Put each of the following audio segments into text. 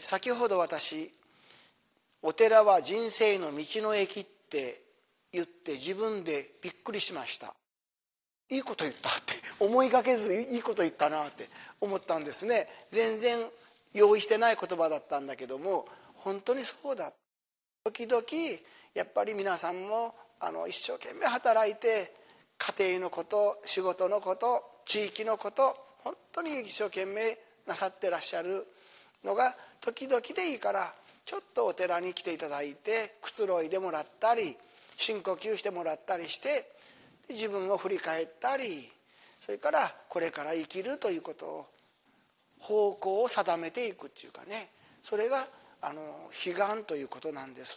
先ほど私、お寺は人生の道の駅って言って自分でびっくりしました。いいこと言ったって思いがけずいいこと言ったなって思ったんですね。全然用意してない言葉だったんだけども、本当にそうだ。時々やっぱり皆さんも一生懸命働いて、家庭のこと、仕事のこと、地域のこと、本当に一生懸命なさってらっしゃるのが、時々でいいからちょっとお寺に来ていただいて、くつろいでもらったり、深呼吸してもらったりして、自分を振り返ったり、それからこれから生きるということを、方向を定めていくっていうかね、それが悲願ということなんです。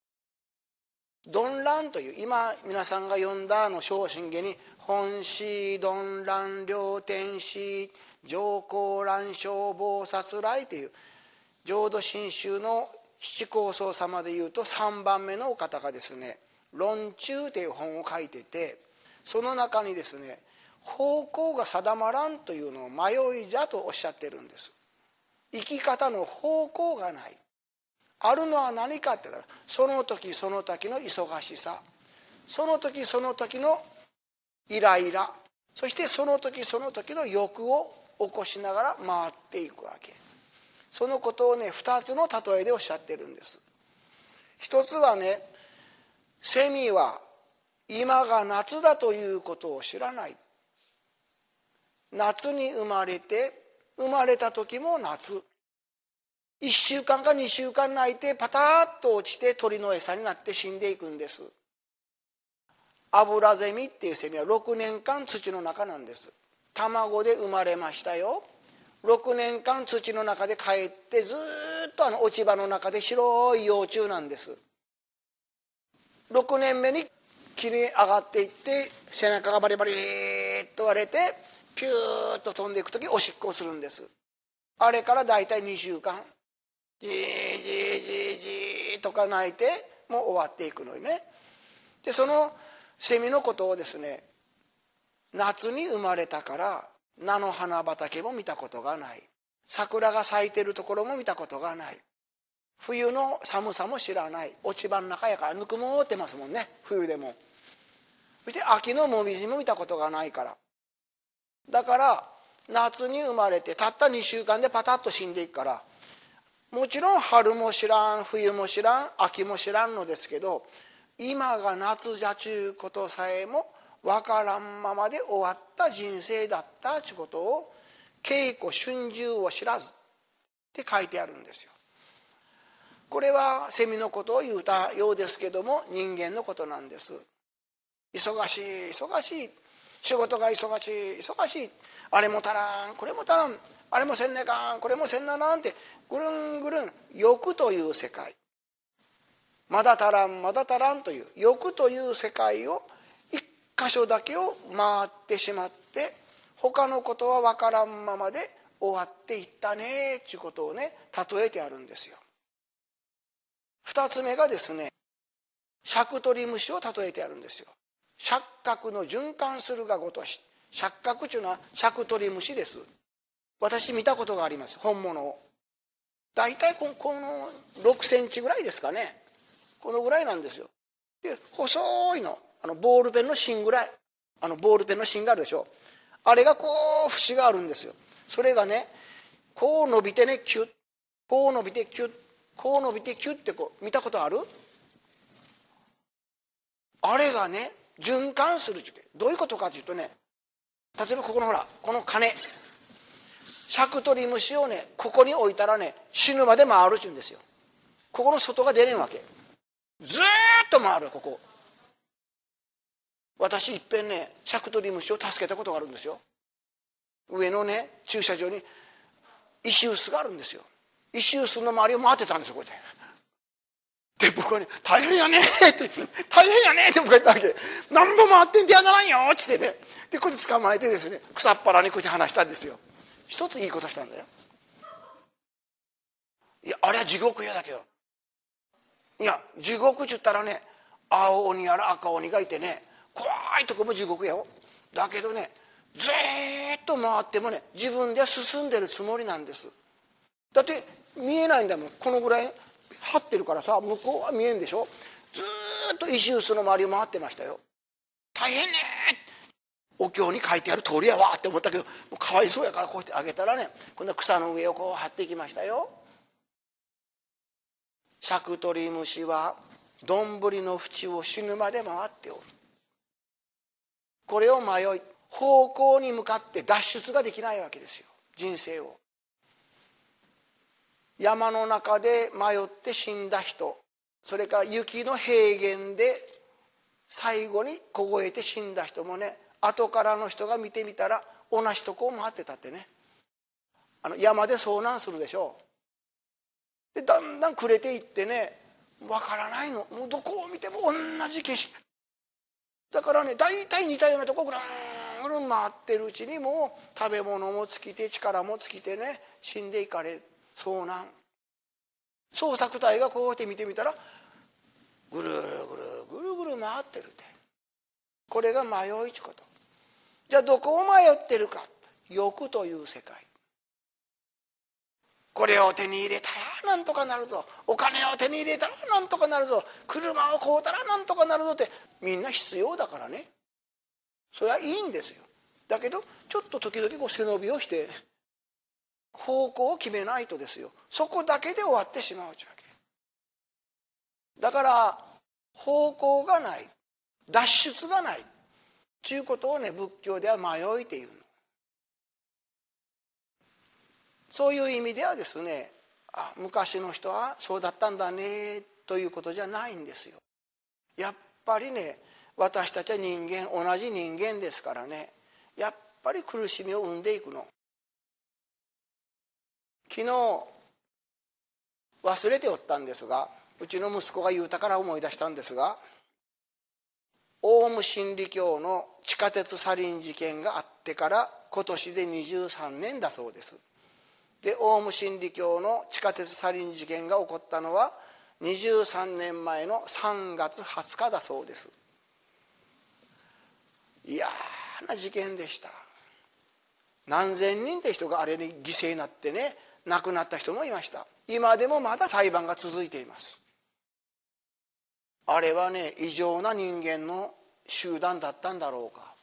鈍乱という、今皆さんが読んだ正真下に本師鈍乱両天師上皇乱生菩薩来という浄土真宗の七高僧様でいうと3番目のお方がですね、論中という本を書いてて、その中にですね、方向が定まらんというのを迷いじゃとおっしゃってるんです。生き方の方向がない。あるのは何かって言ったら、その時その時の忙しさ、その時その時のイライラ、そしてその時その時の欲を起こしながら回っていくわけ。そのことをね、2つの例えでおっしゃってるんです。一つはね、セミは今が夏だということを知らない。夏に生まれて、生まれた時も夏。1週間か2週間泣いてパタッと落ちて鳥の餌になって死んでいくんです。アブラゼミっていうセミは6年間土の中なんです。卵で生まれましたよ。6年間土の中で帰ってずっと落ち葉の中で白い幼虫なんです。6年目に木に上がっていって背中がバリバリっと割れてピューッと飛んでいくときおしっこをするんです。あれからだいたい2週間じーじーじーじーとか鳴いてもう終わっていくのにね。でそのセミのことをですね、夏に生まれたから菜の花畑も見たことがない、桜が咲いてるところも見たことがない、冬の寒さも知らない、落ち葉の中やからぬくもってますもんね、冬でも。そして秋のもみじも見たことがないから、だから夏に生まれてたった2週間でパタッと死んでいくから、もちろん春も知らん、冬も知らん、秋も知らんのですけど、今が夏じゃちゅうことさえもわからんままで終わった人生だったちゅうことを、稽古春秋を知らずって書いてあるんですよ。これはセミのことを言うたようですけども、人間のことなんです。忙しい忙しい、仕事が忙しい忙しい、あれも足らんこれも足らん、あれもせんねかんこれもせんななんってぐるんぐるん欲という世界、まだ足らんまだ足らんという欲という世界を一箇所だけを回ってしまって、他のことは分からんままで終わっていったねっていうことをね、例えてあるんですよ。二つ目がですね、尺取り虫を例えてあるんですよ。錯覚の循環するがごとし、錯覚というのは尺取り虫です。私見たことがあります、本物を。だいたいこの6センチぐらいですかね、このぐらいなんですよ。で細いの、ボールペンの芯ぐらい、ボールペンの芯があるでしょ、あれがこう節があるんですよ。それがね、こう伸びてねキュッ、こう伸びてキュッ、こう伸びてキュッってこう見たことある？あれがね循環するってどういうことかというとね、例えばここのほらこの鐘、尺取り虫をねここに置いたらね死ぬまで回るっていうんですよ。ここの外が出れんわけ、ずーっと回る。ここ私いっぺんね尺取り虫を助けたことがあるんですよ。上のね駐車場に石臼があるんですよ。石臼の周りを回ってたんですよ、こうやって。で僕はね「大変やね」って「大変やね」って僕が言ったわけ。「何本回ってんてやならんよ」っつってね、でこうやって捕まえてですね、草っぱらにこうやって離したんですよ。一ついいことしたんだよ。いやあれは地獄やだけど、いや地獄っちゅったらね、青鬼やら赤鬼がいてね怖いとこも地獄やよ。だけどねずーっと回ってもね自分では進んでるつもりなんです。だって見えないんだもん。このぐらい張ってるからさ、向こうは見えんでしょ。ずーっと石臼の周りを回ってましたよ。大変ねお経に書いてある通りやわって思ったけど、かわいそうやからこうやってあげたらね、今度は草の上をこう張っていきましたよ。シャクトリムシは丼の縁を死ぬまで回っておる。これを迷い、方向に向かって脱出ができないわけですよ、人生を。山の中で迷って死んだ人、それから雪の平原で最後に凍えて死んだ人もね、後からの人が見てみたら同じとこを回ってたってね。山で遭難するでしょう。でだんだん暮れていってね、わからないの。もうどこを見ても同じ景色だからね、大体似たようなとこぐるんぐるん回ってるうちにもう食べ物も尽きて力も尽きてね、死んでいかれる。遭難。捜索隊がこうやって見てみたらぐるぐるぐるぐる回ってるって。これが迷いちゅうこと。じゃあどこを迷ってるか。欲という世界。これを手に入れたらなんとかなるぞ、お金を手に入れたらなんとかなるぞ、車を買うたらなんとかなるぞって、みんな必要だからね。それはいいんですよ。だけどちょっと時々こう背伸びをして方向を決めないとですよ、そこだけで終わってしまうわけだから、方向がない、脱出がないということをね、仏教では迷いというの。そういう意味ではですね、昔の人はそうだったんだねということじゃないんですよ。やっぱりね、私たちは人間、同じ人間ですからね、やっぱり苦しみを生んでいくの。昨日忘れておったんですが、うちの息子が言うたから思い出したんですが、オウム真理教の地下鉄サリン事件があってから今年で23年だそうです。で、オウム真理教の地下鉄サリン事件が起こったのは23年前の3月20日だそうです。嫌な事件でした。何千人って人があれに犠牲になってね、亡くなった人もいました。今でもまだ裁判が続いています。あれはね、異常な人間の集団だったんだろうか、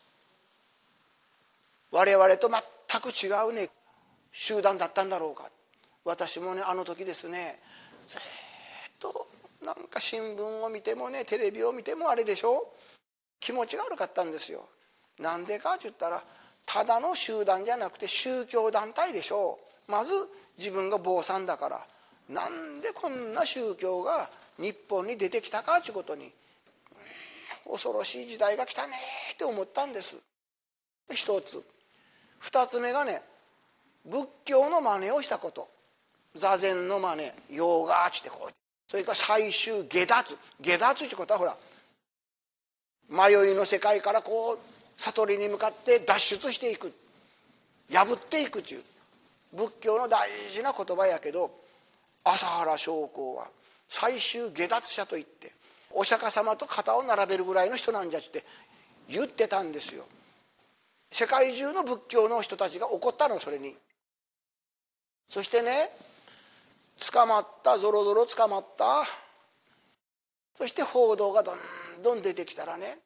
我々と全く違うね集団だったんだろうか。私もね、あの時ですね、ずっとなんか新聞を見てもね、テレビを見てもあれでしょ、気持ちが悪かったんですよ。なんでかって言ったら、ただの集団じゃなくて宗教団体でしょう。まず自分が坊さんだから、なんでこんな宗教が日本に出てきたかということに、恐ろしい時代が来たねって思ったんです。一つ。二つ目がね、仏教の真似をしたこと。座禅の真似、ヨガーってこう。それから最終下脱。下脱ってことはほら、迷いの世界からこう悟りに向かって脱出していく、破っていくという仏教の大事な言葉やけど、朝原将校は最終下脱者といって、お釈迦様と肩を並べるぐらいの人なんじゃって言ってたんですよ。世界中の仏教の人たちが怒ったの、それに。そしてね、捕まった、ぞろぞろ捕まった。そして報道がどんどん出てきたらね、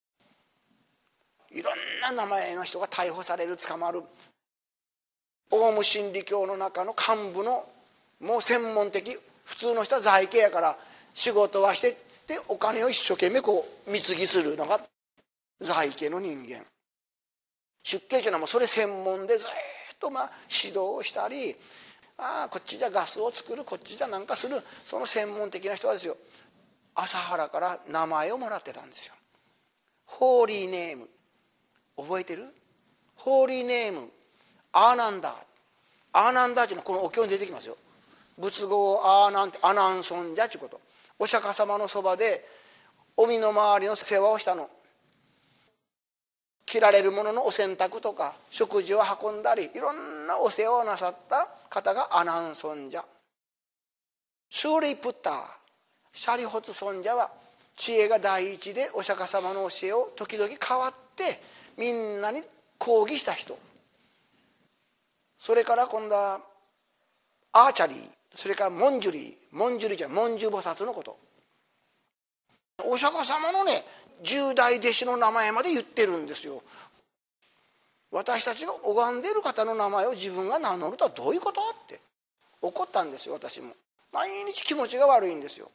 いろんな名前の人が逮捕される、捕まる。オウム真理教の中の幹部のもう専門的、普通の人は在家やから仕事はしてってお金を一生懸命こう貢ぎするのが在家の人間。出家というのはもうそれ専門でずっと指導をしたり、こっちじゃガスを作る、こっちじゃなんかする、その専門的な人はですよ、朝原から名前をもらってたんですよ。ホーリーネーム、覚えてる？ホーリーネームアーナンダー。アーナンダーというのはこのお経に出てきますよ。仏語アーナンってアナンソンジャということ。お釈迦様のそばでお身の回りの世話をしたの。着られるもののお洗濯とか食事を運んだり、いろんなお世話をなさった方がアナンソンジャ。シューリプッター、シャリホツソンジャは知恵が第一でお釈迦様の教えを時々変わってみんなに講義した人。それから今度はアーチャリー、 それから文殊利文殊菩薩のこと。お釈迦様のね十大弟子の名前まで言ってるんですよ。私たちが拝んでいる方の名前を自分が名乗るとはどういうことって怒ったんですよ。私も毎日気持ちが悪いんですよ。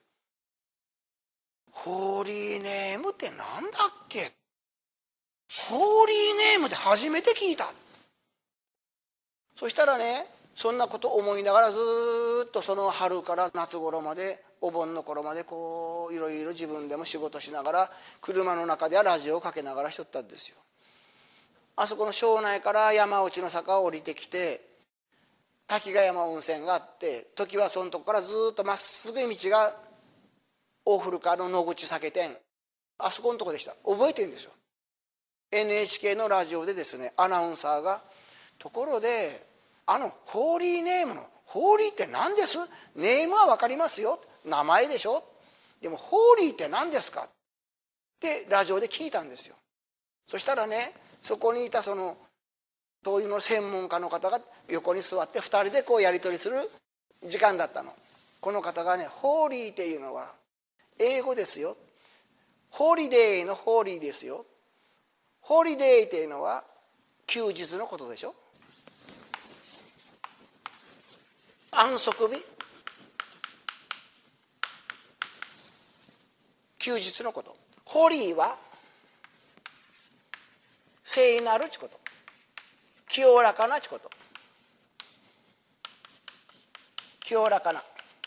ホーリーネームってなんだっけ。ホーリーネームで初めて聞いた。そしたらね、そんなこと思いながらずっとその春から夏頃までお盆の頃までこういろいろ自分でも仕事しながら車の中ではラジオをかけながらしとったんですよ。あそこの庄内から山内の坂を降りてきて滝ヶ山温泉があって、時はそのとこからずっとまっすぐい道が大古川の野口酒店、あそこのとこでした。覚えてるんですよ。 NHK のラジオでですね、アナウンサーがところでホーリーネームのホーリーって何です？ネームは分かりますよ、名前でしょ、でもホーリーって何ですかってラジオで聞いたんですよ。そしたらね、そこにいたそういうの専門家の方が横に座って2人でこうやり取りする時間だったの。この方がね、ホーリーっていうのは英語ですよ、ホーリデーのホーリーですよ、ホーリデーっていうのは休日のことでしょ、安息日、休日のこと。ホリーは聖なるちこと、清らかなちこと、清らかな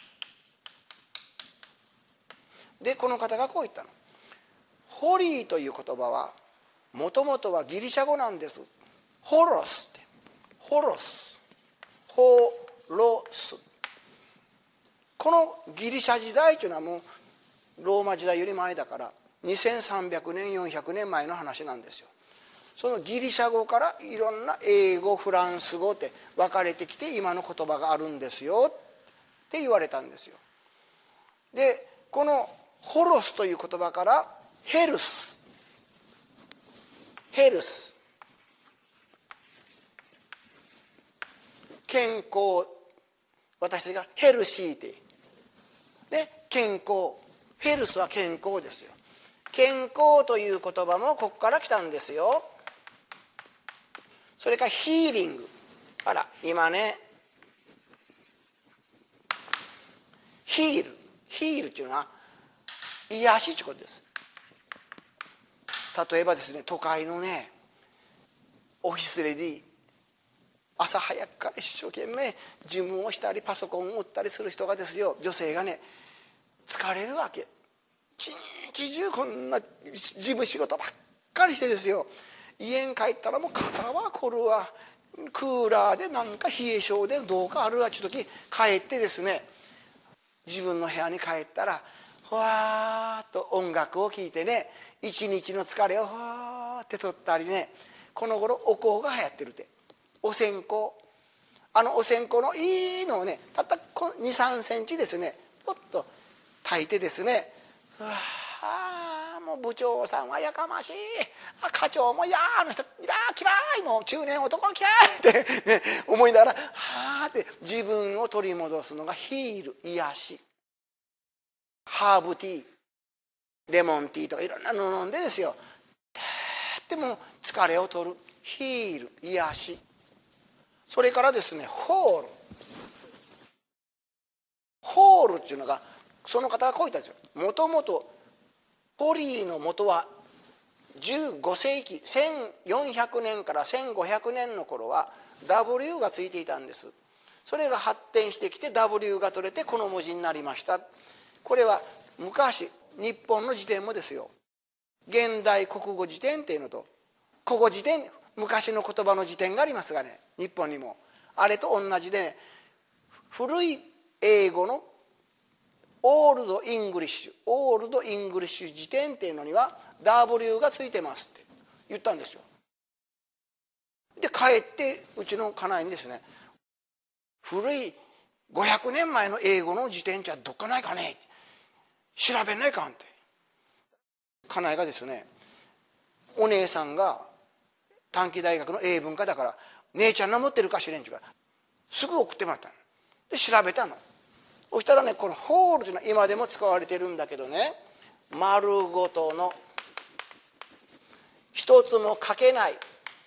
で、この方がこう言ったの。ホリーという言葉はもともとはギリシャ語なんです。ホロスって、ホロス、ホロス、このギリシャ時代というのはもうローマ時代より前だから2300年400年前の話なんですよ。そのギリシャ語からいろんな英語フランス語って分かれてきて今の言葉があるんですよって言われたんですよ。でこのホロスという言葉からヘルス、ヘルス、健康、私たちがヘルシーってで健康、ヘルスは健康ですよ。健康という言葉もここから来たんですよ。それからヒーリング、あら今ね、ヒールっていうのは癒しということです。例えばですね、都会のねオフィスレディ、朝早くから一生懸命事務をしたりパソコンを打ったりする人がですよ、女性がね疲れるわけ。一日中こんな事務仕事ばっかりしてですよ、家に帰ったらもう肩は凝るわ、クーラーでなんか冷え性でどうかあるわちゅう時帰ってですね、自分の部屋に帰ったらふわーっと音楽を聴いてね、一日の疲れをふわーって取ったりね、この頃お香が流行ってるって、お線香、お線香のいいのをねたった2、3センチですねポッと炊いてですね、うわあもう部長さんはやかましい、課長もいやあの人嫌い、もう中年男は嫌いって、ね、思いながらはあって自分を取り戻すのがヒール、癒し。ハーブティー、レモンティーとかいろんなの飲んでですよ、でも疲れを取る、ヒール、癒し。それからですね、ホールっていうのがその方がこう言ったんですよ。もともとホリーの元は15世紀1400年から1500年の頃は W がついていたんです。それが発展してきて W が取れてこの文字になりました。これは昔日本の辞典もですよ、現代国語辞典っていうのと古語辞典、昔の言葉の辞典がありますがね、日本にもあれと同じで、ね、古い英語のオールドイングリッシュ辞典っていうのには W がついてますって言ったんですよ。で帰ってうちの家内にですね、古い500年前の英語の辞典じゃどっかないかね、調べないかんって。家内がですね、お姉さんが短期大学の英文科だから姉ちゃんの持ってるかしれんちゅうからすぐ送ってもらったので調べたの。 そしたらね、このホールというのは今でも使われてるんだけどね、丸ごとの一つも欠けない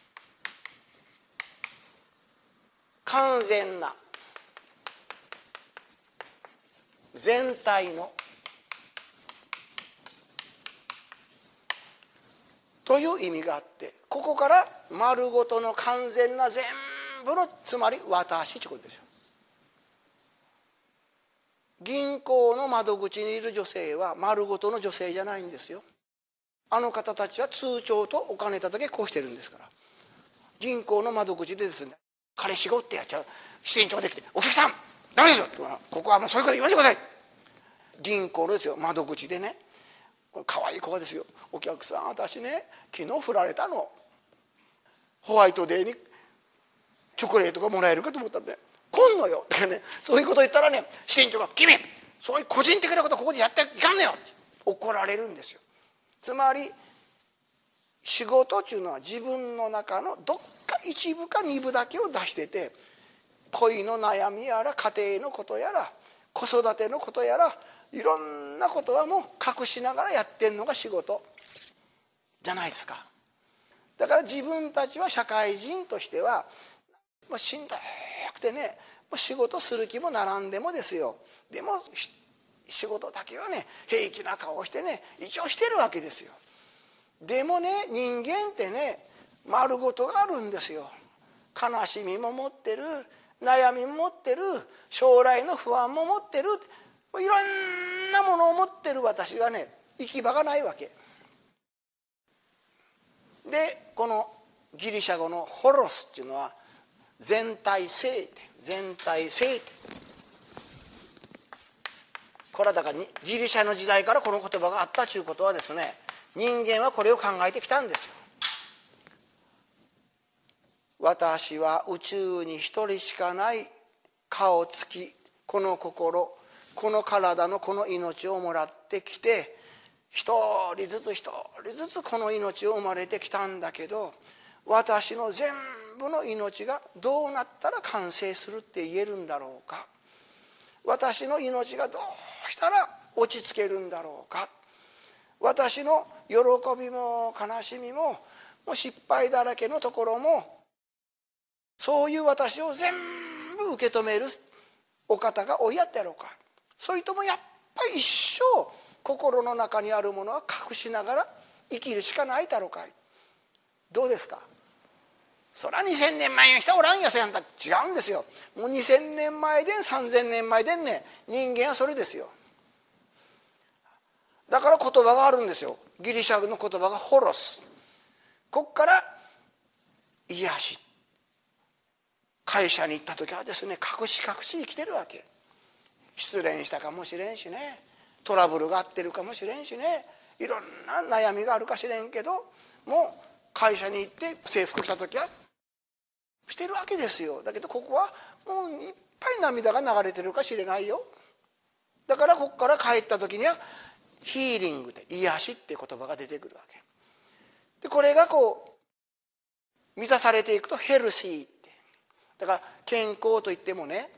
完全な全体のという意味があって、ここから丸ごとの完全な全部の、つまり私ということですよ。銀行の窓口にいる女性は丸ごとの女性じゃないんですよ。あの方たちは通帳とお金だけこうしてるんですから。銀行の窓口でですね、彼氏がおってやっちゃう支店長ができて、お客さんダメですよ、ここはもうそういうこと言わないでください。銀行のですよ、窓口でね、可愛い子がですよ、お客さん私ね昨日振られたの、ホワイトデーにチョコレートがもらえるかと思ったらね、来んのよってね、そういうこと言ったらね、支店長が君そういう個人的なことここでやっていかんのよ、怒られるんですよ。つまり仕事っていうのは自分の中のどっか一部か二部だけを出してて、恋の悩みやら家庭のことやら子育てのことやらいろんなことはもう隠しながらやってんのが仕事じゃないですか。だから自分たちは社会人としてはもうしんどくてね、もう仕事する気もならんでもですよ、でも仕事だけはね平気な顔をしてね一応してるわけですよ。でもね、人間ってね丸ごとがあるんですよ。悲しみも持ってる、悩みも持ってる、将来の不安も持ってる、いろんなものを持ってる私がね行き場がないわけで、このギリシャ語のホロスっていうのは全体性って、全体性って、これはだからギリシャの時代からこの言葉があったということはですね、人間はこれを考えてきたんですよ。私は宇宙に一人しかない顔つき、この心、この体のこの命をもらってきて、一人ずつ一人ずつこの命を生まれてきたんだけど、私の全部の命がどうなったら完成するって言えるんだろうか、私の命がどうしたら落ち着けるんだろうか、私の喜びも悲しみも失敗だらけのところも、そういう私を全部受け止めるお方がおいやってやろうか、それともやっぱり一生心の中にあるものは隠しながら生きるしかないだろうか。どうですか。そりゃ2000年前の人はおらんよ、せんた違うんですよ。もう2000年前で3000年前でね、人間はそれですよ。だから言葉があるんですよ。ギリシャの言葉がホロス、ここから癒し。会社に行った時はですね、隠し隠し生きてるわけ。失恋したかもしれんしね、トラブルがあってるかもしれんしね、いろんな悩みがあるかしれんけど、もう会社に行って制服着た時はしてるわけですよ。だけどここはもういっぱい涙が流れてるかしれないよ。だからここから帰った時にはヒーリングで癒しっていう言葉が出てくるわけで、これがこう満たされていくとヘルシーって、だから健康といってもね、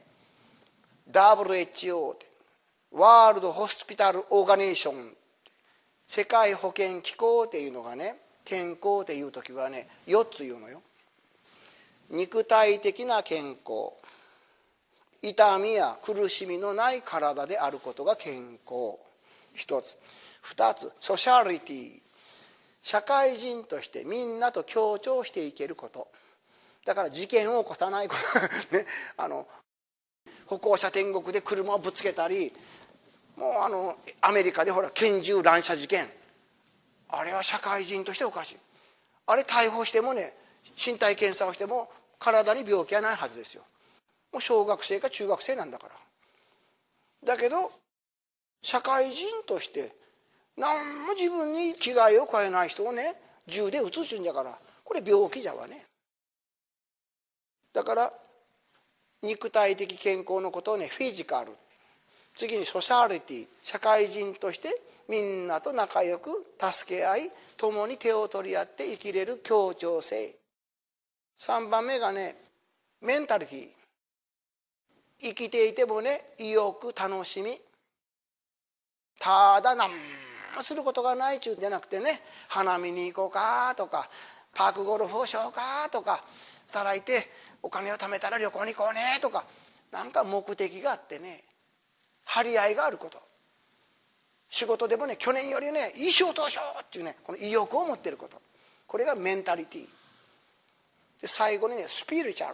WHO ってワールドホスピタルオーガニゼーション、世界保健機構っていうのがね、健康っていう時はね4つ言うのよ。肉体的な健康、痛みや苦しみのない体であることが健康一つ。二つ、ソシャリティ、社会人としてみんなと協調していけること。だから事件を起こさないことね、歩行者天国で車をぶつけたり、もうアメリカでほら拳銃乱射事件、あれは社会人としておかしい。あれ逮捕してもね、身体検査をしても体に病気はないはずですよ。もう小学生か中学生なんだから。だけど社会人として何も自分に危害を加えない人をね銃で撃つっちゅうんじゃから、これ病気じゃわね。だから肉体的健康のことをねフィジカル、次にソシャリティ、社会人としてみんなと仲良く助け合い共に手を取り合って生きれる協調性。3番目がねメンタリティ、 生きていてもね、意欲、楽しみ、ただ何もすることがないっちゅうんじゃなくてね、花見に行こうかとか、パークゴルフをしようかとか、働いてお金を貯めたら旅行に行こうねとか、なんか目的があってね、張り合いがあること。仕事でもね、去年よりねいい仕事をしようっていうね、この意欲を持っていること、これがメンタリティで、最後にねスピリチュアル、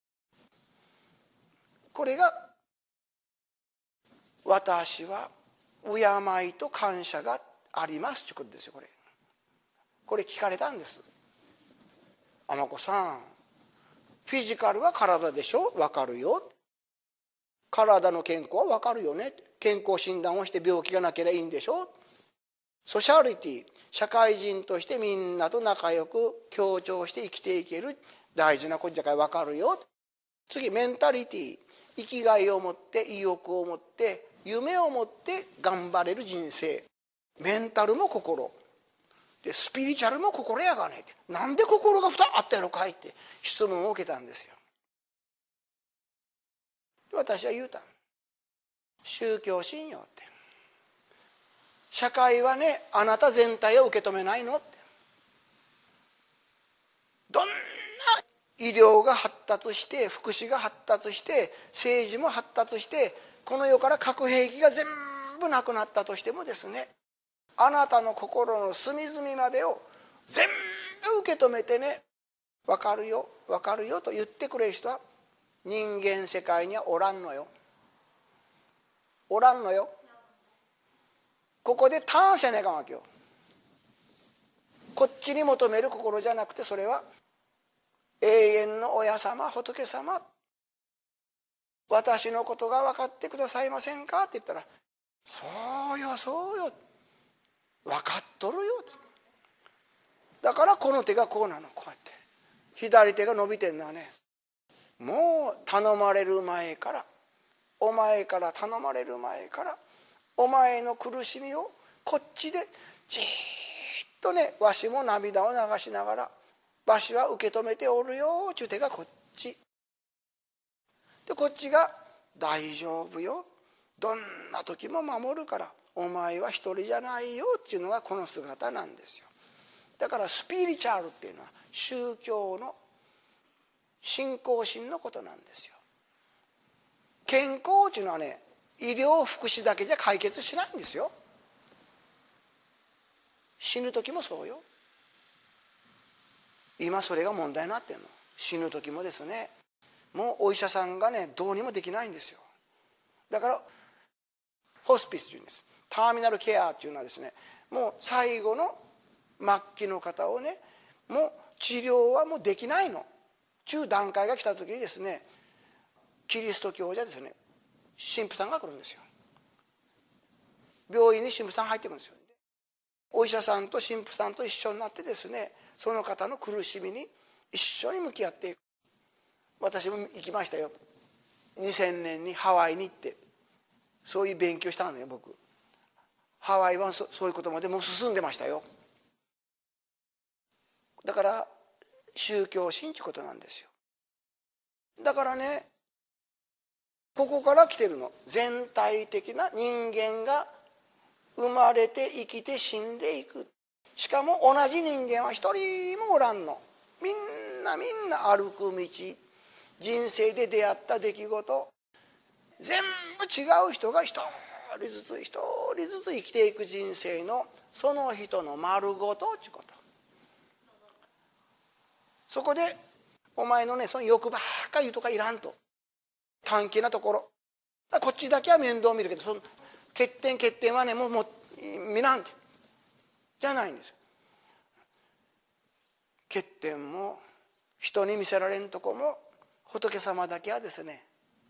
これが私は敬いと感謝がありますということですよ。これ聞かれたんです。天子さん、フィジカルは体でしょ、分かるよ、体の健康は分かるよね、健康診断をして病気がなければいいんでしょ、ソシャリティ、社会人としてみんなと仲良く協調して生きていける大事なことじゃから分かるよ。次、メンタリティ、生きがいを持って意欲を持って夢を持って頑張れる人生。メンタルも心で、スピリチュアルも心やがねって、なんで心が2つあったやろかいって質問を受けたんですよ。私は言うた、宗教信用って、社会はねあなた全体を受け止めないのって。どんな医療が発達して福祉が発達して政治も発達してこの世から核兵器が全部なくなったとしてもですね、あなたの心の隅々までを全部受け止めてね、分かるよ分かるよと言ってくれる人は人間世界にはおらんのよ、おらんのよ。ここでターンせねえかんわけよ。こっちに求める心じゃなくて、それは永遠の親様、仏様、私のことが分かってくださいませんかって言ったら、そうよそうよ、分かっとるよ。だからこの手がこうなの、こうやって左手が伸びてるのはね、もう頼まれる前から、お前から頼まれる前からお前の苦しみをこっちでじーっとね、わしも涙を流しながらわしは受け止めておるよっていう手がこっちで、こっちが大丈夫よ、どんな時も守るからお前は一人じゃないよっていうのがこの姿なんですよ。だからスピリチュアルっていうのは宗教の信仰心のことなんですよ。健康っていうのはね、医療福祉だけじゃ解決しないんですよ。死ぬ時もそうよ。今それが問題になってんの。死ぬ時もですね、もうお医者さんがねどうにもできないんですよ。だからホスピスっていうんです。ターミナルケアっていうのはですね、もう最後の末期の方をね、もう治療はもうできないの中段階が来た時にですね、キリスト教じゃですね、神父さんが来るんですよ。病院に神父さん入ってくるんですよ。お医者さんと神父さんと一緒になってですね、その方の苦しみに一緒に向き合っていく。私も行きましたよ。2000年にハワイに行ってそういう勉強したのよ。僕ハワイはそういうことまでもう進んでましたよ。だから宗教心ということなんですよ。だからね、ここから来てるの。全体的な人間が生まれて生きて死んでいく。しかも同じ人間は一人もおらんの。みんな歩く道、人生で出会った出来事、全部違う人が一人ずつ生きていく人生のその人の丸ごとということ。そこでお前のね、その欲ばっかり言うとかいらんと。短期なところこっちだけは面倒見るけど、その欠点はねもう見らんってじゃないんですよ。欠点も人に見せられんとこも仏様だけはですね、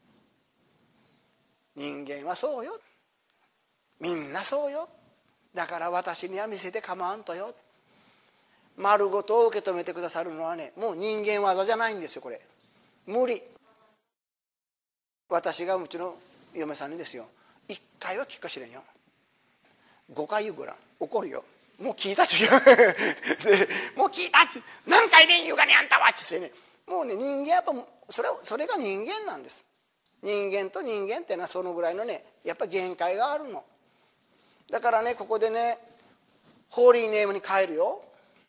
人間はそうよ、みんなそうよ、だから私には見せて構わんとよ、丸ごとを受け止めてくださるのはね、もう人間技じゃないんですよ。これ無理。私がうちの嫁さんにですよ、1回は聞くかしれんよ、5回言うぐらい怒るよ。もう聞いたって言うもう聞いたって何回で言うかねあんたはって言ってね、もうね、人間やっぱそれが人間なんです。 人間と人間ってのはそのぐらいのねやっぱり限界があるの。だからねここでねホーリーネームに変えるよ。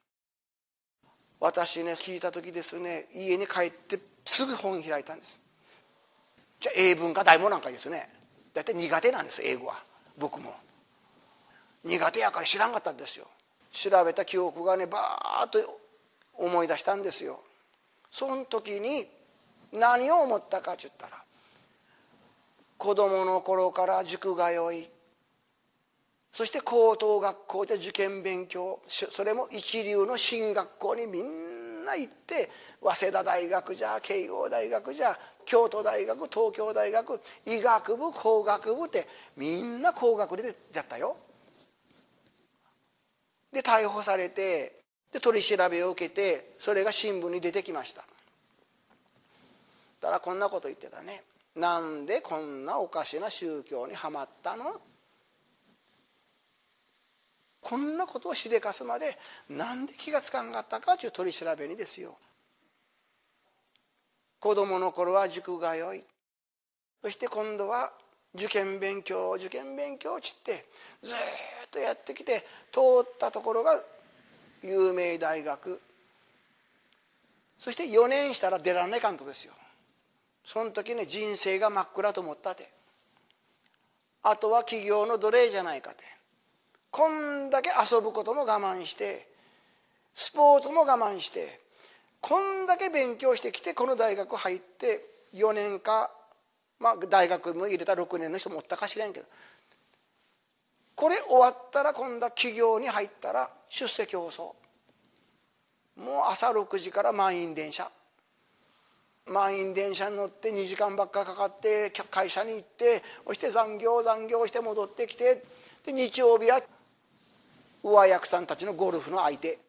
私ね聞いた時ですね、家に帰ってすぐ本開いたんです。じゃあ英文か大問なんかですね、だいたい苦手なんです英語は。僕も苦手やから知らんかったんですよ。調べた記憶がねバーッと思い出したんですよ。その時に何を思ったかって言ったら、子供の頃から塾通い、そして高等学校で受験勉強、それも一流の進学校にみんな行って、早稲田大学じゃ慶応大学じゃ京都大学東京大学医学部工学部ってみんな工学でやったよ。で逮捕されて、で取り調べを受けて、それが新聞に出てきました。だからこんなこと言ってたね。なんでこんなおかしな宗教にはまったの、こんなことをしでかすまでなんで気がつかんかったかという取り調べにですよ。子供の頃は塾通い、そして今度は受験勉強受験勉強ちってずっとやってきて、通ったところが有名大学、そして4年したら出られないかんとですよ。その時ね人生が真っ暗と思ったて、あとは企業の奴隷じゃないかて、こんだけ遊ぶことも我慢して、スポーツも我慢して、こんだけ勉強してきてこの大学入って4年か、大学も入れた6年の人もおったかしれんけど、これ終わったら今度は企業に入ったら出世競争、もう朝6時から満員電車に乗って2時間ばっかかかって会社に行って、そして残業して戻ってきて、で日曜日は上役さんたちのゴルフの相手、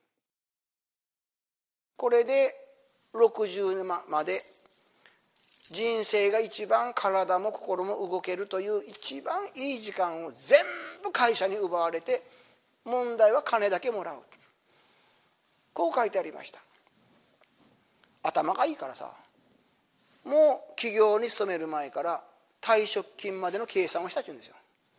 これで60まで人生が一番体も心も動けるという一番いい時間を全部会社に奪われて、問題は金だけもらう、こう書いてありました。頭がいいからさ、もう企業に勤める前から退職金までの計算をしたって言うんですよ。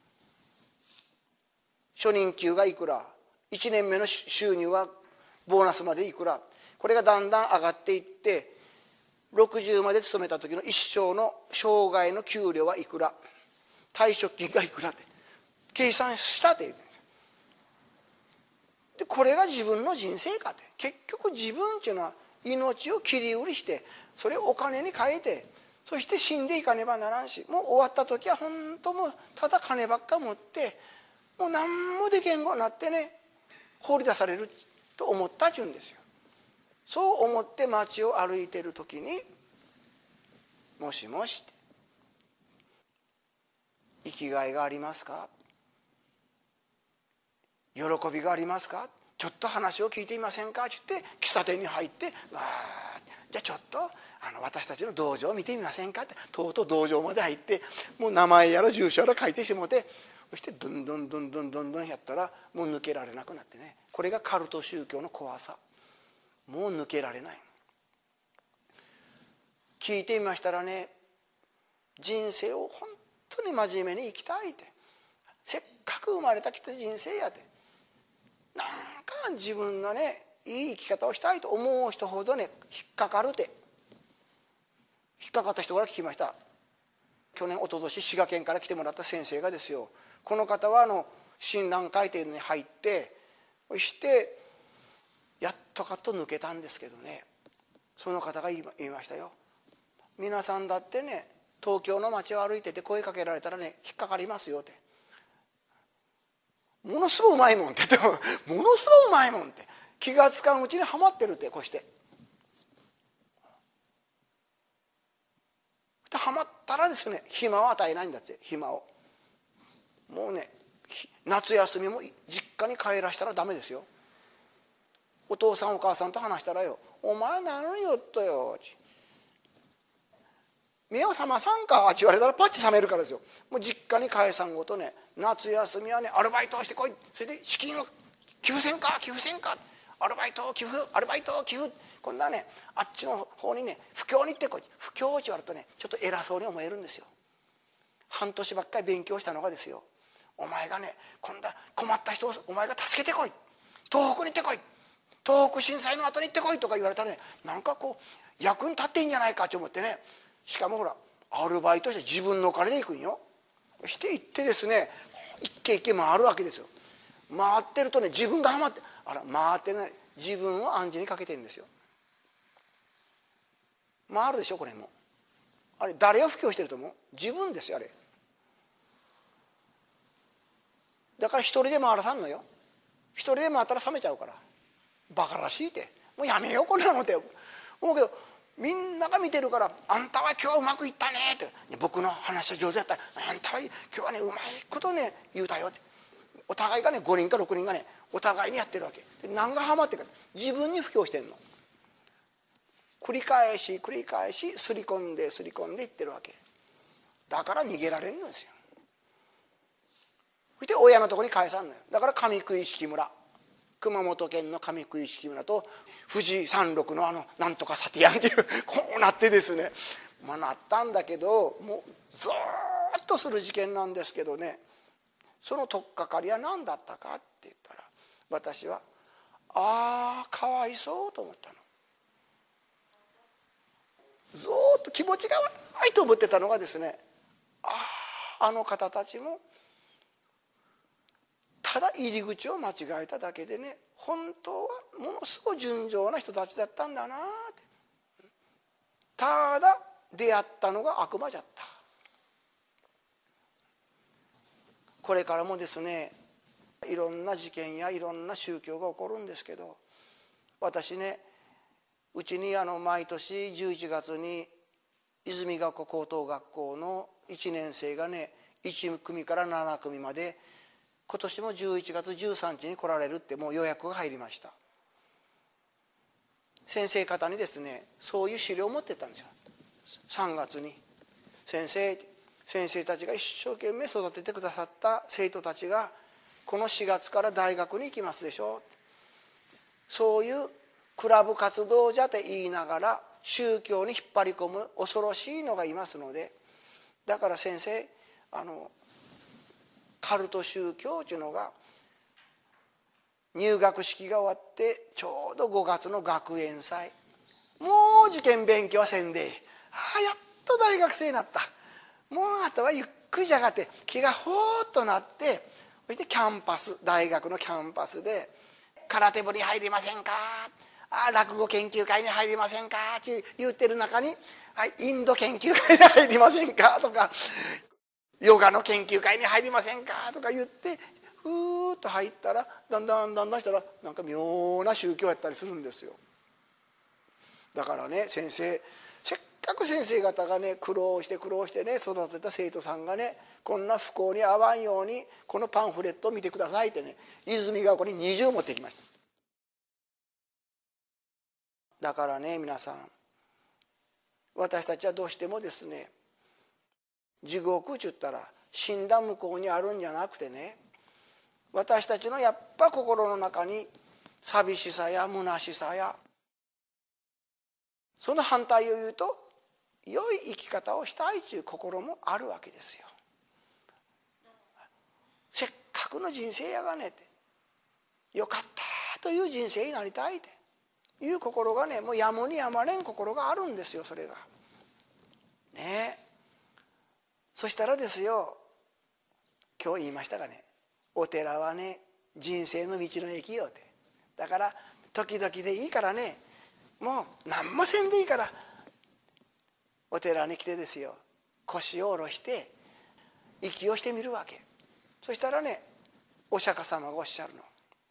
初任給がいくら、1年目の収入はボーナスまでいくら、これがだんだん上がっていって、60まで勤めた時の一生の生涯の給料はいくら、退職金がいくらって計算したって言うんですよ。でこれが自分の人生かって、結局自分っていうのは命を切り売りして、それをお金に変えて、そして死んでいかねばならんし、もう終わった時は本当もうただ金ばっか持って、もう何もできんごになってね、放り出されると思ったっていうんですよ。そう思って街を歩いている時に、もしもし、生きがいがありますか、喜びがありますか、ちょっと話を聞いていませんかって言って喫茶店に入って、じゃあちょっと私たちの道場を見てみませんかって、とうとう道場まで入って、もう名前やら住所やら書いてしもて、そしてどんどんやったらもう抜けられなくなってね、これがカルト宗教の怖さ。もう抜けられない。聞いてみましたらね、人生を本当に真面目に生きたいって、せっかく生まれたきた人生やって、なんか自分がねいい生き方をしたいと思う人ほどね引っかかるて。引っかかった人から聞きました。去年一昨年滋賀県から来てもらった先生がですよ、この方は親鸞会というのに入って、そしてやっとかっと抜けたんですけどね、その方が言いましたよ。皆さんだってね、東京の街を歩いてて声かけられたらね引っかかりますよって、ものすごいうまいもんってものすごいうまいもんって気がつかんうちにはまってるって、こうしてはまったらですね、暇を与えないんだって。暇をもうね、夏休みも実家に帰らしたらダメですよ。お父さんお母さんと話したらよ、お前何よっとよ、目を覚まさんかって言われたらパッチ覚めるからですよ。もう実家に帰さんごとね、夏休みはねアルバイトをしてこい、それで資金を寄付せんかアルバイト寄付、アルバイト寄付。今度はね、あっちの方にね、布教に行ってこい。布教って言われるとね、ちょっと偉そうに思えるんですよ。半年ばっかり勉強したのがですよ、お前がね、今度は困った人をお前が助けてこい、東北に行ってこい、東北震災の後に行ってこいとか言われたらね、なんかこう役に立っていいんじゃないかと思ってね。しかもほらアルバイトして自分のお金で行くんよ。して行ってですね、一軒一軒回るわけですよ。回ってるとね、自分がハマって、回ってない、自分を暗示にかけてるんですよ。回るでしょこれも。あれ誰を布教してると思う？自分ですよあれ。だから一人で回らさんのよ。一人で回ったら冷めちゃうから。バカらしいって、もうやめようこんなのって思うけど、みんなが見てるから、あんたは今日うまくいったねって、僕の話は上手だった、あんたは今日はねうまいことね言うたよって、お互いがね5人か6人がねお互いにやってるわけで、何がハマってるか、自分に布教してんの。繰り返し繰り返しすり込んですり込んでいってるわけだから、逃げられるんですよ。そして親のところに返さんのよ。だから上九一色村、熊本県の上九一色村と富士山麓のなんとかサティアンっていうこうなってですね、なったんだけど、もうずーっとする事件なんですけどね、その取っかかりは何だったかって言ったら、私はかわいそうと思ったの。ずっと気持ちが悪いと思ってたのがですね、あの方たちもただ入り口を間違えただけでね、本当はものすごい純情な人たちだったんだなって。ただ出会ったのが悪魔じゃった。これからもですね、いろんな事件やいろんな宗教が起こるんですけど、私ね、うちに毎年11月に泉学校高等学校の1年生がね、1組から7組まで今年も11月13日に来られるってもう予約が入りました。先生方にですね、そういう資料を持ってったんですよ。3月に先生たちが一生懸命育ててくださった生徒たちがこの4月から大学に行きますでしょう。そういうクラブ活動じゃって言いながら宗教に引っ張り込む恐ろしいのがいますので、だから先生カルト宗教というのが入学式が終わってちょうど5月の学園祭、もう受験勉強はせんで、やっと大学生になった、もうあとはゆっくりじゃがって気がほーっとなって、そしてキャンパス、大学のキャンパスで空手部に入りませんか、落語研究会に入りませんかって言ってる中に、インド研究会に入りませんかとか、ヨガの研究会に入りませんかとか言ってふーっと入ったら、だんだんしたらなんか妙な宗教やったりするんですよ。だからね、先生、せっかく先生方がね苦労してね育てた生徒さんがね、こんな不幸に遭わんようにこのパンフレットを見てくださいってね、泉がここに20持ってきました。だからね、皆さん、私たちはどうしてもですね、地獄って言ったら死んだ向こうにあるんじゃなくてね、私たちのやっぱ心の中に寂しさや虚しさや、その反対を言うと良い生き方をしたいという心もあるわけですよ。せっかくの人生やがねって、よかったという人生になりたいという心がね、もうやむにやまれん心があるんですよ、それがね。そしたらですよ、今日言いましたがね、お寺はね人生の道の駅よって。だから時々でいいからね、もう何もせんでいいからお寺に来てですよ、腰を下ろして息をしてみるわけ。そしたらね、お釈迦様がおっしゃるの、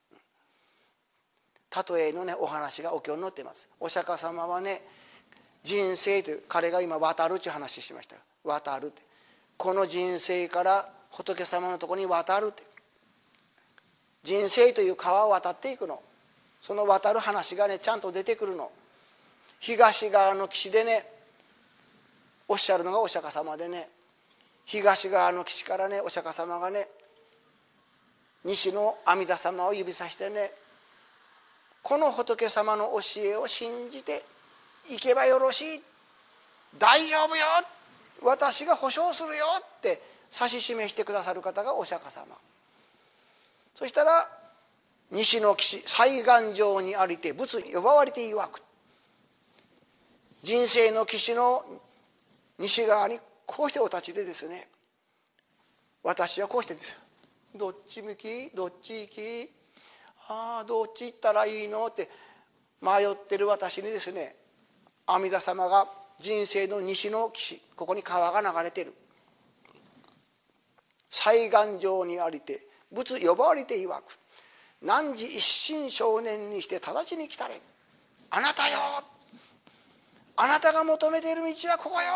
例えのねお話がお経に載っています。お釈迦様はね、人生という、彼が今渡るという話しました。渡るって、この人生から仏様のところに渡るって、人生という川を渡っていくの。その渡る話がねちゃんと出てくるの。東側の岸でねおっしゃるのがお釈迦様でね、東側の岸からねお釈迦様がね西の阿弥陀様を指さしてね、 この仏様の教えを信じていけばよろしい、大丈夫よ、私が保証するよって指し示してくださる方がお釈迦様。そしたら西の岸西岸上にありて仏呼ばわりて曰く、人生の岸の西側にこうしてお立ちでですね、私はこうしてですよ、どっち向きどっち行き、どっち行ったらいいのって迷ってる私にですね、阿弥陀様が人生の西の岸、ここに川が流れてる、西岸上にありて仏呼ばわりて曰く、汝一心少年にして直ちに来たれ。あなたよ、あなたが求めている道はここよ、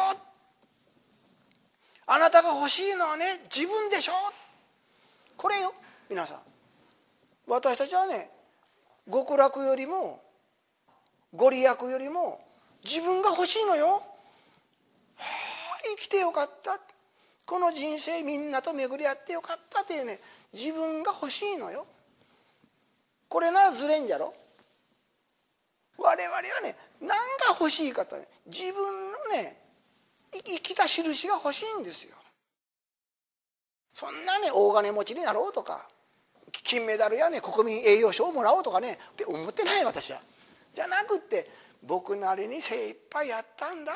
あなたが欲しいのはね自分でしょ、これよ。皆さん、私たちはね、極楽よりもご利益よりも自分が欲しいのよ。生きてよかった、この人生みんなと巡り合ってよかったっていうね、自分が欲しいのよ。これならずれんじゃろ。我々はね、何が欲しいかとね、自分のね生きた印が欲しいんですよ。そんなね大金持ちになろうとか金メダルやね国民栄誉賞をもらおうとかねって思ってない、私は。じゃなくって、僕なりに精一杯やったんだって、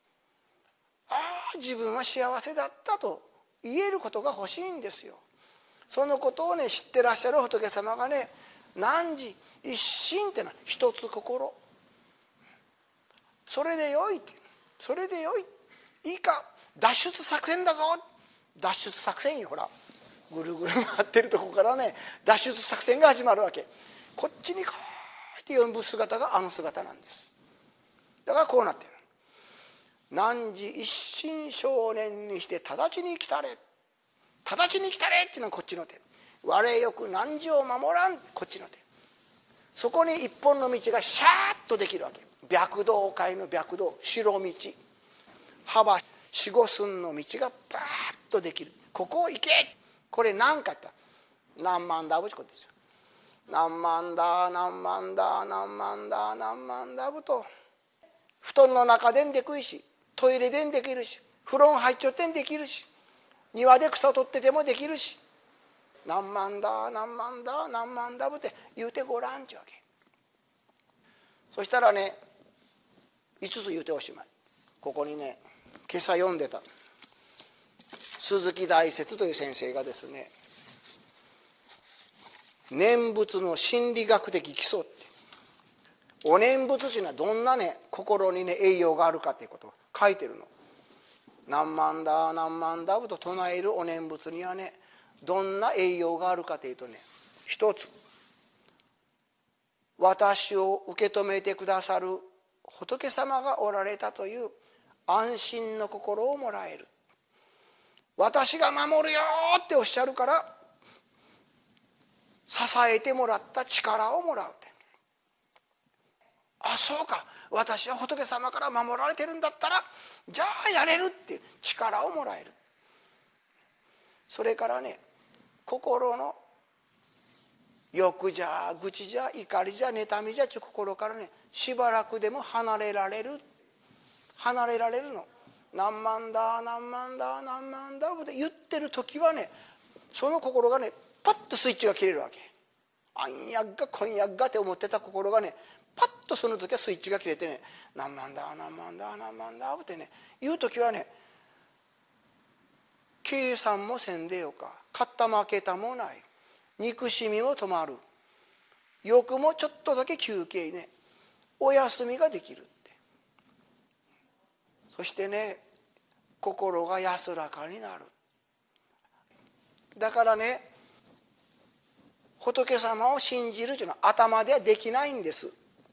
自分は幸せだったと言えることが欲しいんですよ。そのことをね知ってらっしゃる仏様がね、汝一心ってのは一つ心、それでよいって、それでよい、いいか脱出作戦だぞ、脱出作戦よ。ほらぐるぐる回ってるとこからね脱出作戦が始まるわけ。こっちにこうって呼ぶ姿があの姿なんです。だからこうなってる。汝一心少年にして直ちに来たれ、直ちに来たれっていうのはこっちの手、我よく汝を守らん、こっちの手。そこに一本の道がシャーッとできるわけ。白道界の白道、白道、幅四五寸の道がバーッとできる。ここを行け。これ何かって何万ダブチコですよ。何万ダ何万ダ何万ダ何万ダブと、布団の中でんでくいし、トイレでんできるし、風呂入っちょってんできるし、庭で草取っててもできるし、何万ダ何万ダ何万ダブって言うてごらんちゅうわけ。そしたらね5つ言うておしまい。ここにね今朝読んでた鈴木大拙という先生がですね、念仏の心理学的基礎って、お念仏というのはどんなね心にね栄養があるかっていうことを書いてるの。何万ダ何万ダブと唱えるお念仏にはねどんな栄養があるかというとね、一つ、私を受け止めてくださる仏様がおられたという安心の心をもらえる。私が守るよっておっしゃるから支えてもらった力をもらうって、そうか、私は仏様から守られてるんだったらじゃあやれるっていう力をもらえる。それからね、心の欲じゃ愚痴じゃ怒りじゃ妬みじゃっていう心からねしばらくでも離れられるの。何万だ何万だ何万だって言ってる時はね、その心がねパッとスイッチが切れるわけ。あんやっがこんやっがって思ってた心がねパッとその時はスイッチが切れてね、何万だ何万だ何万だってね言う時はね、計算もせんでよか、勝った負けたもない、憎しみも止まる、欲もちょっとだけ休憩ね、お休みができるって。そしてね心が安らかになる。だからね仏様を信じるというのは頭ではできないんです。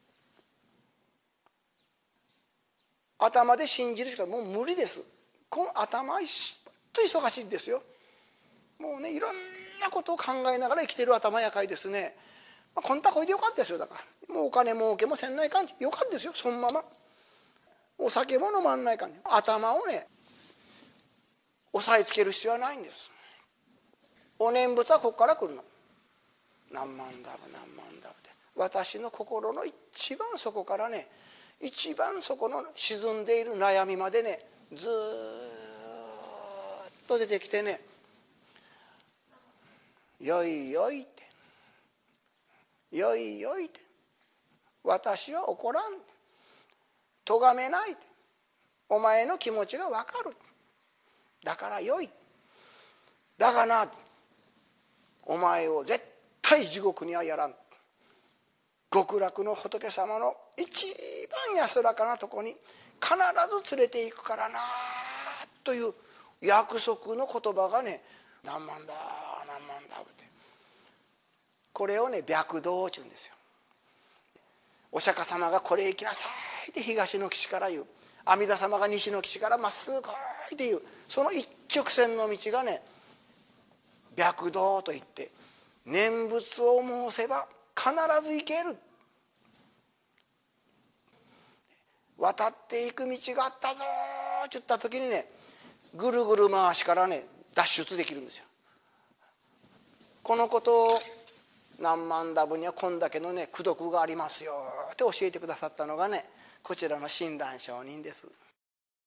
頭で信じるしかもう無理です。この頭はと忙しいんですよ。もうねいろんなことを考えながら生きてる頭やかいですね。こんたこいでよかったですよ。だからもうお金儲けもせんないかんよかったですよ。そのままお酒も飲まんないかん、頭をね押さえつける必要はないんです。お念仏はここから来るの。何万ダブ何万ダブで私の心の一番底からね、一番底の沈んでいる悩みまでね、ずっと出てきてね、よいよいって、よいよいって、私は怒らん、咎めないって、お前の気持ちが分かる、だからよい、だがな、お前を絶対地獄にはやらん、極楽の仏様の一番安らかなとこに必ず連れて行くからなという約束の言葉がね、何万だ何万だって、これをね白道って言うんですよ。お釈迦様がこれ行きなさいって東の岸から言う、阿弥陀様が西の岸からまっすぐ来いっていう、その一直線の道がね白道といって、念仏を申せば必ず行ける、渡っていく道があったぞって言った時にね、ぐるぐる回しからね脱出できるんですよ。このことを何万ダブにはこんだけのね功徳がありますよって教えてくださったのがね、こちらの親鸞上人です。